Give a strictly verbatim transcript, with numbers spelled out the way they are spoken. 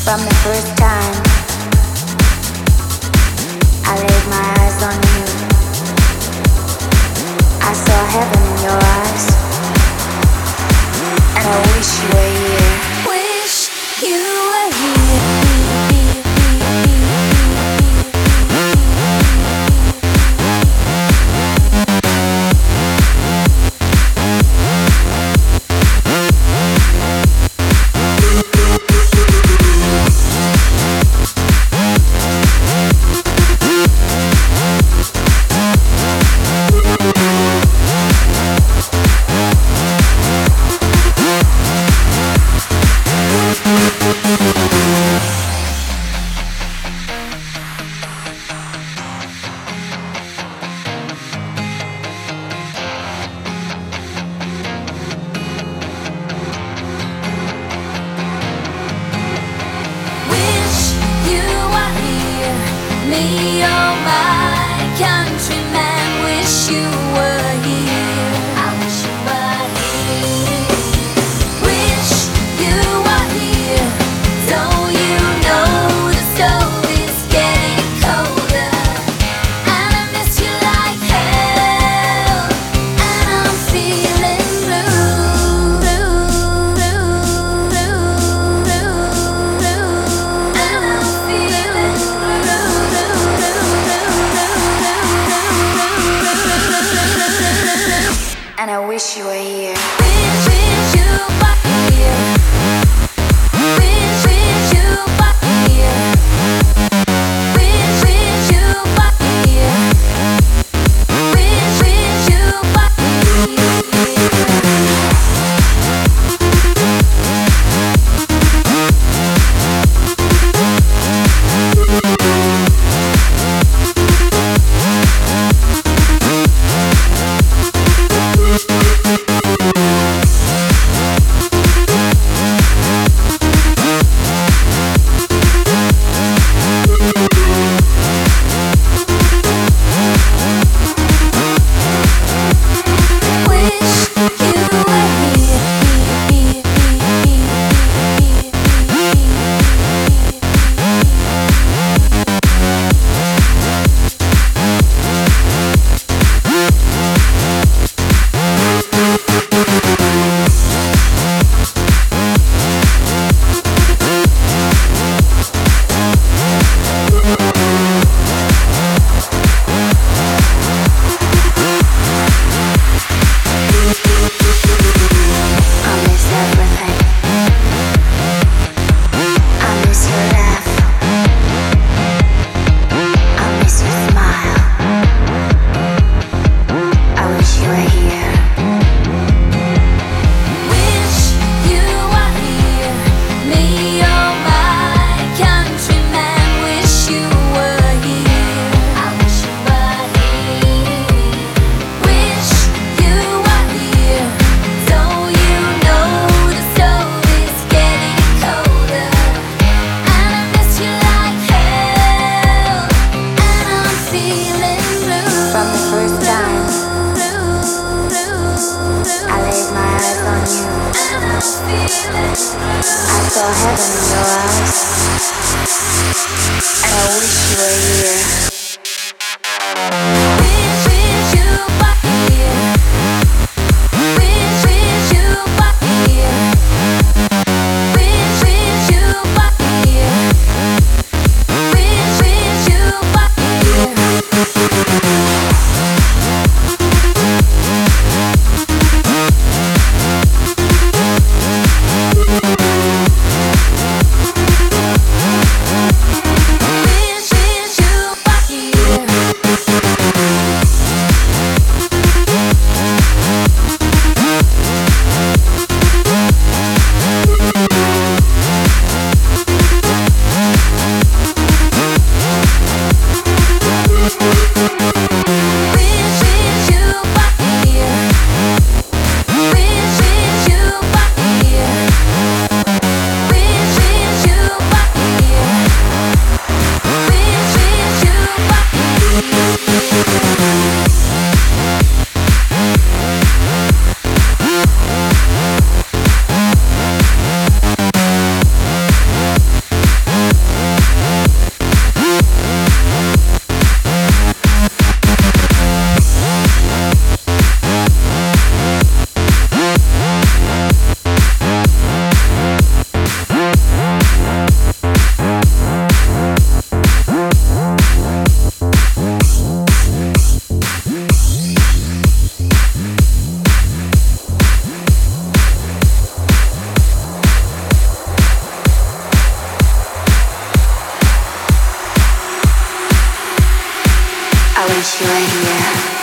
From the first time I laid my eyes on you, I saw heaven in your eyes, and I wish you were here. Wish you were here. Me, oh my countryman, wish you were here. I wish you were here. Wish you were here. Don't you know the stove is getting colder, and I miss you like hell, and I'm feeling blue, blue, blue, blue, blue, and I'm feeling blue. And I wish you were here. Wish, wish you were here. Wish, wish you were here. Wish, wish you were here. Wish, wish you were here. I saw heaven in your eyes, and I wish you were here. Wish, wish you were here. Wish, wish you were here. Wish, wish you were here. Wish, wish you were here. Wish, wish you were here. I wish you were here.